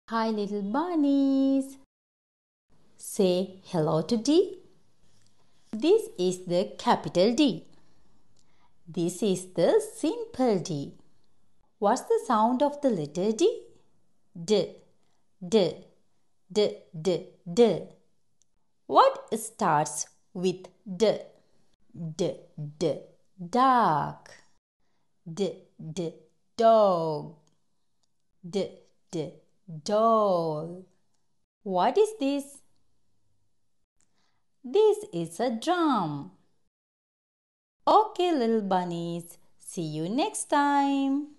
Hi, little bunnies. Say hello to D. This is the capital D. This is the simple D. What's the sound of the letter D? D, D, D, D, D. What starts with D? D, D, duck. D, D, dog. D, D, doll. What is this? This is a drum. Okay, little bunnies. See you next time.